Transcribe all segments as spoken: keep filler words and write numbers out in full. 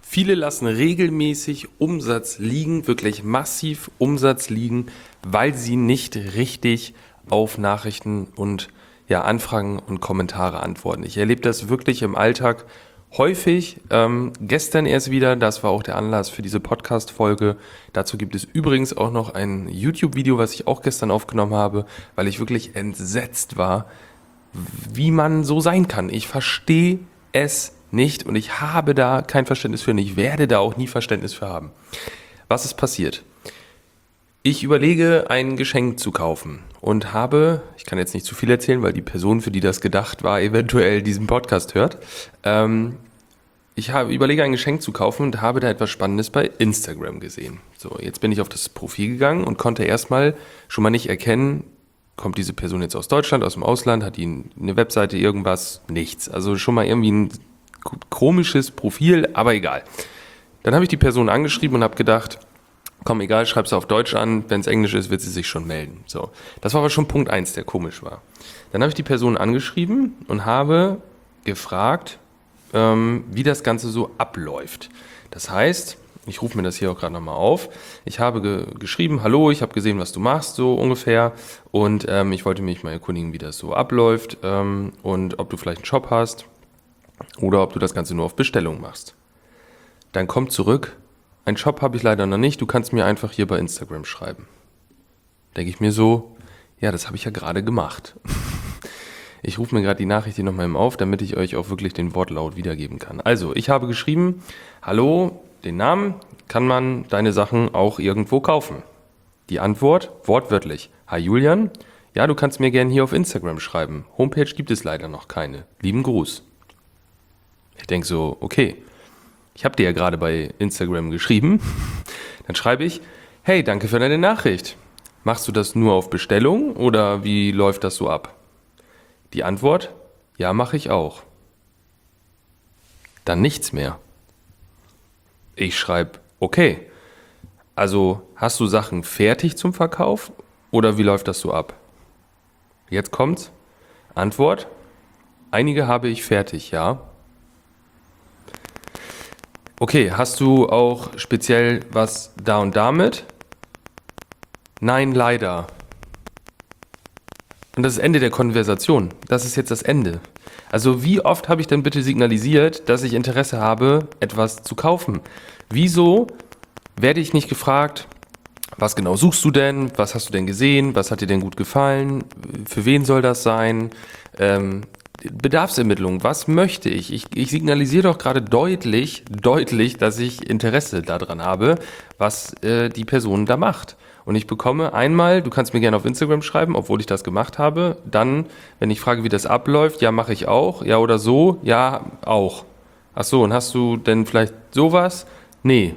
Viele lassen regelmäßig Umsatz liegen, wirklich massiv Umsatz liegen, weil sie nicht richtig auf Nachrichten und ja, Anfragen und Kommentare antworten. Ich erlebe das wirklich im Alltag häufig. Ähm, gestern erst wieder, das war auch der Anlass für diese Podcast-Folge. Dazu gibt es übrigens auch noch ein YouTube-Video, was ich auch gestern aufgenommen habe, weil ich wirklich entsetzt war, wie man so sein kann. Ich verstehe es nicht und ich habe da kein Verständnis für und ich werde da auch nie Verständnis für haben. Was ist passiert? Ich überlege, ein Geschenk zu kaufen und habe, ich kann jetzt nicht zu viel erzählen, weil die Person, für die das gedacht war, eventuell diesen Podcast hört. Ähm, ich habe, überlege, ein Geschenk zu kaufen und habe da etwas Spannendes bei Instagram gesehen. So, jetzt bin ich auf das Profil gegangen und konnte erstmal schon mal nicht erkennen, kommt diese Person jetzt aus Deutschland, aus dem Ausland, hat die eine Webseite, irgendwas, nichts. Also schon mal irgendwie ein komisches Profil, aber egal. Dann habe ich die Person angeschrieben und habe gedacht, komm, egal, schreib sie auf Deutsch an, wenn es Englisch ist, wird sie sich schon melden. So, das war aber schon Punkt eins, der komisch war. Dann habe ich die Person angeschrieben und habe gefragt, ähm, wie das Ganze so abläuft. Das heißt, ich rufe mir das hier auch gerade nochmal auf. Ich habe ge- geschrieben, hallo, ich habe gesehen, was du machst, so ungefähr. Und ähm, ich wollte mich mal erkundigen, wie das so abläuft ähm, und ob du vielleicht einen Shop hast oder ob du das Ganze nur auf Bestellung machst. Dann kommt zurück, einen Shop habe ich leider noch nicht, du kannst mir einfach hier bei Instagram schreiben. Denke ich mir so, ja, das habe ich ja gerade gemacht. Ich rufe mir gerade die Nachricht hier nochmal auf, damit ich euch auch wirklich den Wortlaut wiedergeben kann. Also, ich habe geschrieben, hallo, den Namen, kann man deine Sachen auch irgendwo kaufen? Die Antwort, wortwörtlich, hi Julian, ja, du kannst mir gerne hier auf Instagram schreiben. Homepage gibt es leider noch keine. Lieben Gruß. Ich denke so, okay, ich habe dir ja gerade bei Instagram geschrieben. Dann schreibe ich, hey, danke für deine Nachricht. Machst du das nur auf Bestellung oder wie läuft das so ab? Die Antwort, ja, mache ich auch. Dann nichts mehr. Ich schreibe, okay, also hast du Sachen fertig zum Verkauf oder wie läuft das so ab? Jetzt kommt's. Antwort, einige habe ich fertig, ja. Okay, hast du auch speziell was da und damit? Nein, leider. Und das ist das Ende der Konversation. Das ist jetzt das Ende. Also wie oft habe ich denn bitte signalisiert, dass ich Interesse habe, etwas zu kaufen? Wieso werde ich nicht gefragt, was genau suchst du denn? Was hast du denn gesehen? Was hat dir denn gut gefallen? Für wen soll das sein? Ähm, Bedarfsermittlung, was möchte ich? Ich, ich signalisiere doch gerade deutlich, deutlich, dass ich Interesse daran habe, was äh, die Person da macht. Und ich bekomme einmal, du kannst mir gerne auf Instagram schreiben, obwohl ich das gemacht habe. Dann, wenn ich frage, wie das abläuft, ja, mache ich auch. Ja, oder so, ja, auch. Ach so, und hast du denn vielleicht sowas? Nee.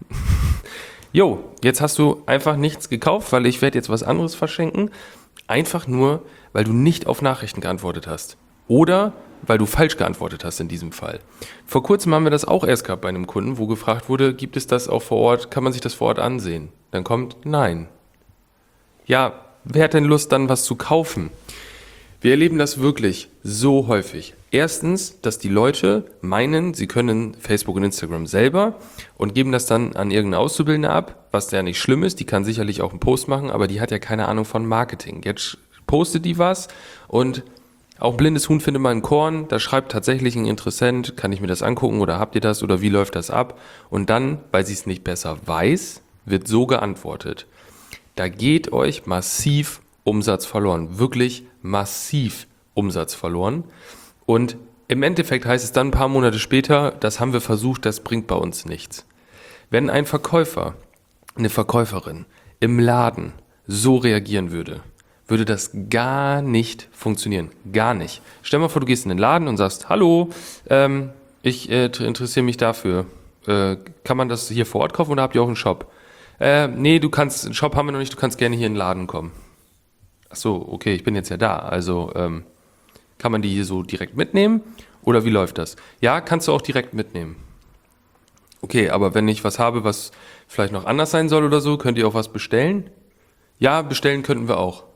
Jo, jetzt hast du einfach nichts gekauft, weil ich werde jetzt was anderes verschenken. Einfach nur, weil du nicht auf Nachrichten geantwortet hast. Oder weil du falsch geantwortet hast in diesem Fall. Vor kurzem haben wir das auch erst gehabt bei einem Kunden, wo gefragt wurde, gibt es das auch vor Ort, kann man sich das vor Ort ansehen? Dann kommt, nein. Ja, wer hat denn Lust, dann was zu kaufen? Wir erleben das wirklich so häufig. Erstens, dass die Leute meinen, sie können Facebook und Instagram selber und geben das dann an irgendeine Auszubildende ab, was ja nicht schlimm ist, die kann sicherlich auch einen Post machen, aber die hat ja keine Ahnung von Marketing. Jetzt postet die was und auch blindes Huhn findet mal ein Korn, da schreibt tatsächlich ein Interessent, kann ich mir das angucken oder habt ihr das oder wie läuft das ab? Und dann, weil sie es nicht besser weiß, wird so geantwortet. Da geht euch massiv Umsatz verloren, wirklich massiv Umsatz verloren. Und im Endeffekt heißt es dann ein paar Monate später, das haben wir versucht, das bringt bei uns nichts. Wenn ein Verkäufer, eine Verkäuferin im Laden so reagieren würde, würde das gar nicht funktionieren. Gar nicht. Stell mal vor, du gehst in den Laden und sagst, hallo, ähm, ich äh, interessiere mich dafür. Äh, kann man das hier vor Ort kaufen oder habt ihr auch einen Shop? Äh, nee, du kannst, einen Shop haben wir noch nicht, du kannst gerne hier in den Laden kommen. Ach so, okay, ich bin jetzt ja da. Also, ähm, kann man die hier so direkt mitnehmen? Oder wie läuft das? Ja, kannst du auch direkt mitnehmen. Okay, aber wenn ich was habe, was vielleicht noch anders sein soll oder so, könnt ihr auch was bestellen? Ja, bestellen könnten wir auch.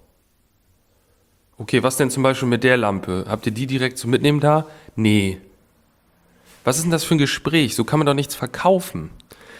Okay, was denn zum Beispiel mit der Lampe? Habt ihr die direkt zum Mitnehmen da? Nee. Was ist denn das für ein Gespräch? So kann man doch nichts verkaufen.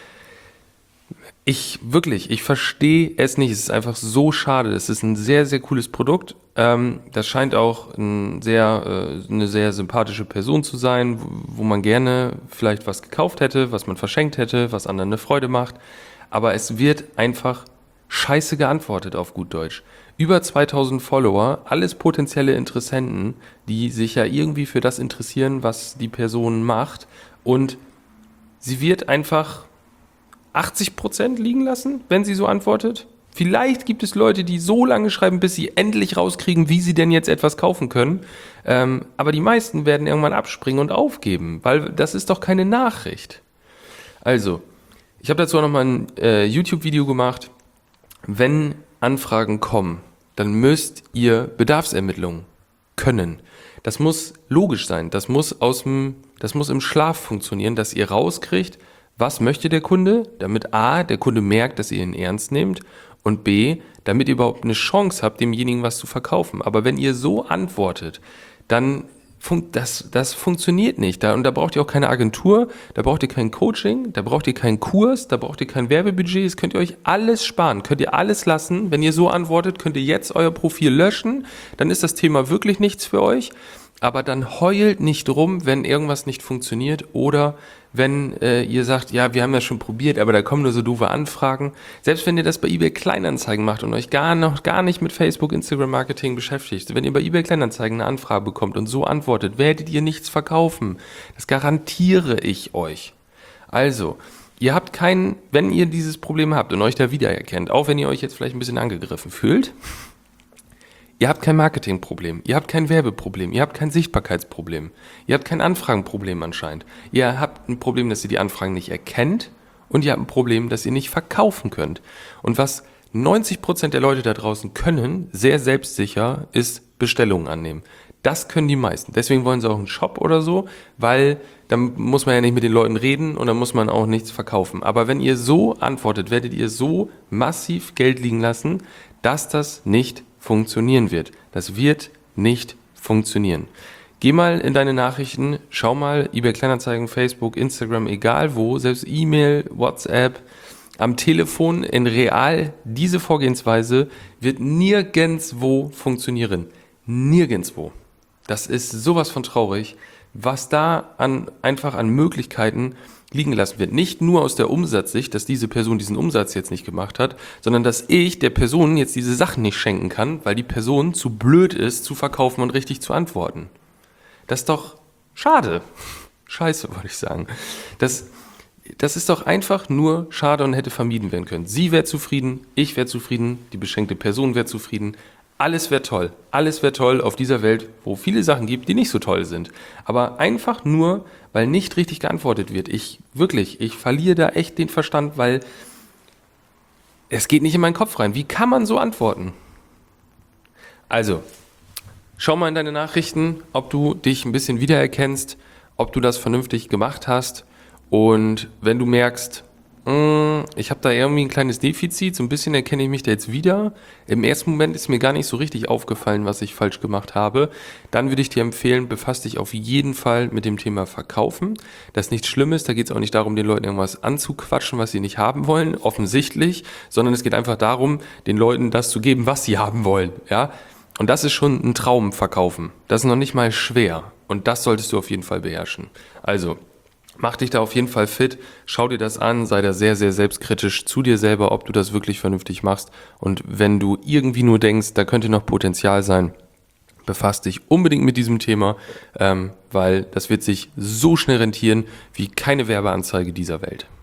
Ich, wirklich, ich verstehe es nicht. Es ist einfach so schade. Es ist ein sehr, sehr cooles Produkt. Ähm, das scheint auch ein sehr, äh, eine sehr sympathische Person zu sein, wo, wo man gerne vielleicht was gekauft hätte, was man verschenkt hätte, was anderen eine Freude macht. Aber es wird einfach scheiße geantwortet auf gut Deutsch. Über zweitausend Follower, alles potenzielle Interessenten, die sich ja irgendwie für das interessieren, was die Person macht. Und sie wird einfach achtzig Prozent liegen lassen, wenn sie so antwortet. Vielleicht gibt es Leute, die so lange schreiben, bis sie endlich rauskriegen, wie sie denn jetzt etwas kaufen können. Ähm, aber die meisten werden irgendwann abspringen und aufgeben, weil das ist doch keine Nachricht. Also, ich habe dazu auch nochmal ein äh, YouTube-Video gemacht. Wenn Anfragen kommen, dann müsst ihr Bedarfsermittlungen können. Das muss logisch sein. Das muss aus dem, das muss im Schlaf funktionieren, dass ihr rauskriegt, was möchte der Kunde, damit A, der Kunde merkt, dass ihr ihn ernst nehmt und B, damit ihr überhaupt eine Chance habt, demjenigen was zu verkaufen. Aber wenn ihr so antwortet, dann funkt das, das funktioniert nicht. Da, und da braucht ihr auch keine Agentur, da braucht ihr kein Coaching, da braucht ihr keinen Kurs, da braucht ihr kein Werbebudget, das könnt ihr euch alles sparen, könnt ihr alles lassen. Wenn ihr so antwortet, könnt ihr jetzt euer Profil löschen, dann ist das Thema wirklich nichts für euch. Aber dann heult nicht rum, wenn irgendwas nicht funktioniert oder wenn äh, ihr sagt, ja, wir haben das schon probiert, aber da kommen nur so doofe Anfragen. Selbst wenn ihr das bei eBay Kleinanzeigen macht und euch gar noch gar nicht mit Facebook, Instagram Marketing beschäftigt, wenn ihr bei eBay Kleinanzeigen eine Anfrage bekommt und so antwortet, werdet ihr nichts verkaufen. Das garantiere ich euch. Also, ihr habt keinen, wenn ihr dieses Problem habt und euch da wiedererkennt, auch wenn ihr euch jetzt vielleicht ein bisschen angegriffen fühlt, ihr habt kein Marketingproblem, ihr habt kein Werbeproblem, ihr habt kein Sichtbarkeitsproblem, ihr habt kein Anfragenproblem anscheinend. Ihr habt ein Problem, dass ihr die Anfragen nicht erkennt und ihr habt ein Problem, dass ihr nicht verkaufen könnt. Und was neunzig Prozent der Leute da draußen können, sehr selbstsicher, ist Bestellungen annehmen. Das können die meisten. Deswegen wollen sie auch einen Shop oder so, weil dann muss man ja nicht mit den Leuten reden und dann muss man auch nichts verkaufen. Aber wenn ihr so antwortet, werdet ihr so massiv Geld liegen lassen, dass das nicht funktionieren wird. Das wird nicht funktionieren. Geh mal in deine Nachrichten, schau mal eBay Kleinanzeigen, Facebook, Instagram, egal wo, selbst E-Mail, WhatsApp, am Telefon, in real, diese Vorgehensweise wird nirgendwo funktionieren. Nirgendwo. Das ist sowas von traurig, was da an, einfach an Möglichkeiten liegen gelassen wird. Nicht nur aus der Umsatzsicht, dass diese Person diesen Umsatz jetzt nicht gemacht hat, sondern dass ich der Person jetzt diese Sachen nicht schenken kann, weil die Person zu blöd ist, zu verkaufen und richtig zu antworten. Das ist doch schade. Scheiße, wollte ich sagen. Das, das ist doch einfach nur schade und hätte vermieden werden können. Sie wäre zufrieden, ich wäre zufrieden, die beschenkte Person wäre zufrieden. Alles wäre toll. Alles wäre toll auf dieser Welt, wo viele Sachen gibt, die nicht so toll sind. Aber einfach nur, weil nicht richtig geantwortet wird. Ich, wirklich, ich verliere da echt den Verstand, weil es geht nicht in meinen Kopf rein. Wie kann man so antworten? Also, schau mal in deine Nachrichten, ob du dich ein bisschen wiedererkennst, ob du das vernünftig gemacht hast. Und wenn du merkst, ich habe da irgendwie ein kleines Defizit, so ein bisschen erkenne ich mich da jetzt wieder. Im ersten Moment ist mir gar nicht so richtig aufgefallen, was ich falsch gemacht habe. Dann würde ich dir empfehlen, befasst dich auf jeden Fall mit dem Thema Verkaufen. Das ist nichts Schlimmes, da geht es auch nicht darum, den Leuten irgendwas anzuquatschen, was sie nicht haben wollen, offensichtlich, sondern es geht einfach darum, den Leuten das zu geben, was sie haben wollen. Ja? Und das ist schon ein Traum, Verkaufen. Das ist noch nicht mal schwer und das solltest du auf jeden Fall beherrschen. Also, mach dich da auf jeden Fall fit, schau dir das an, sei da sehr, sehr selbstkritisch zu dir selber, ob du das wirklich vernünftig machst. Und wenn du irgendwie nur denkst, da könnte noch Potenzial sein, befasst dich unbedingt mit diesem Thema, ähm, weil das wird sich so schnell rentieren wie keine Werbeanzeige dieser Welt.